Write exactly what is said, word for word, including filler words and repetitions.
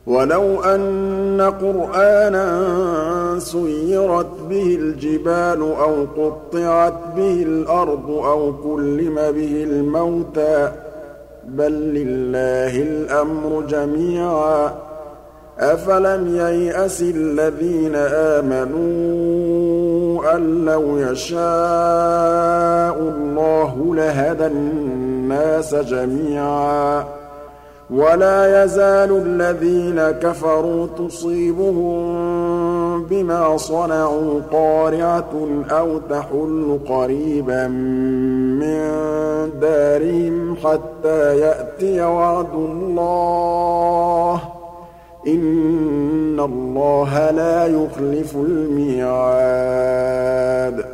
وَلَوْ أَنَّ قُرْآنًا سُيِّرَتْ بِهِ الْجِبَالُ أَوْ قُطِّعَتْ بِهِ الْأَرْضُ أَوْ كُلِّمَ بِهِ الْمَوْتَىٰ بَل لِّلَّهِ الْأَمْرُ جَمِيعًا ۗ أَفَلَمْ يَيْأَسِ الَّذِينَ آمَنُوا أَن لَّوْ يَشَاءُ اللَّهُ لَهَدَى النَّاسَ جَمِيعًا ۗ وَلَا يَزَالُ الَّذِينَ كَفَرُوا تُصِيبُهُم بِمَا صَنَعُوا قَارِعَةٌ أَوْ تَحُلُّ قَرِيبًا مِّن دَارِهِمْ حَتَّىٰ يَأْتِيَ وَعْدُ اللَّهِ ۚ إِنَّ اللَّهَ لَا يُخْلِفُ الْمِيعَادَ